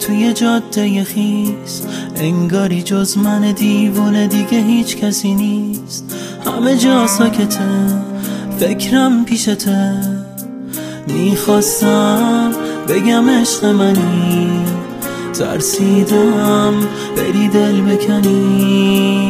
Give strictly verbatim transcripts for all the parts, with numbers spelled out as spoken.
توی جاده خیس، انگاری جز من دیوونه دیگه هیچ کسی نیست. همه جا ساکته، فکرم پیشته، میخواستم بگم عشق منی، ترسیدم بری دل بکنی.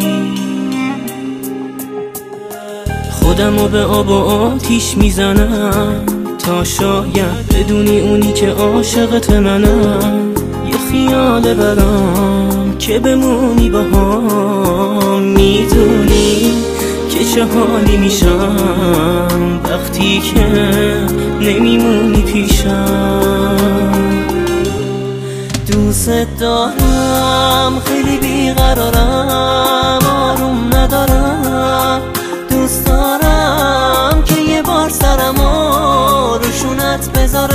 خودمو به آب و آتیش میزنم تا شاید بدونی اونی که عاشقت منم. یه خیال برام که بمونی باهام، میدونی که چه حالی میشم وقتی که نمیمونی پیشم. دوست دارم، خیلی بیقرارم، آروم ندارم. دوست دارم که یه بار سرمو روشونت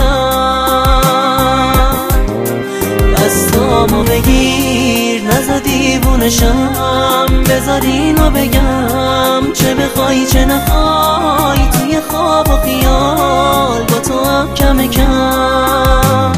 بذارم. دستامو بگیر، نزا دیوونشم، بذار اینو بگم، چه بخوای چه نخوای، توی خواب و خیال با تو هم کم کم.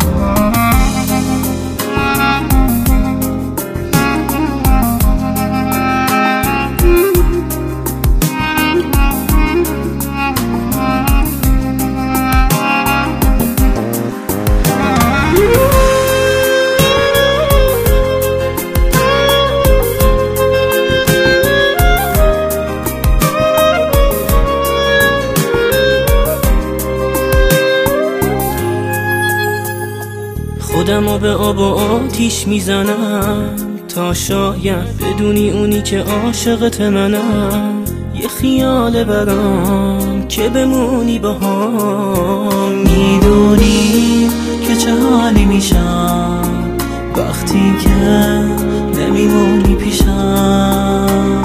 خودمو به آب و آتیش میزنم تا شاید بدونی اونی که عاشقت منم. یه خیال برام که بمونی باهام، میدونی که چه حالی میشم وقتی که نمیمونی پیشم.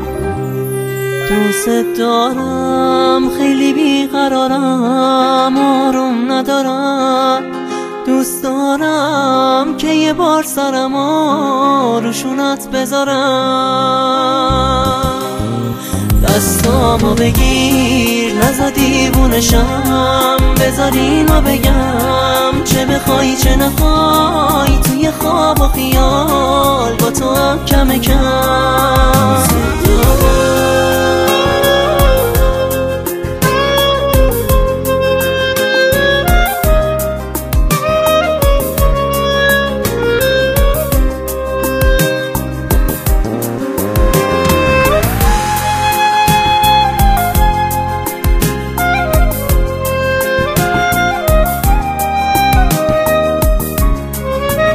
دوست دارم، خیلی بیقرارم، آروم ندارم. دوست دارم که یه بار سرمو روشونت بذارم. دستامو بگیر، نزا دیوونشم، بذار اینو بگم، چه بخوای چه نخوای، توی خواب و خیال با تو هم کم کم.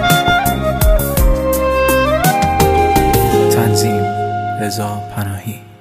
رضا پناهی.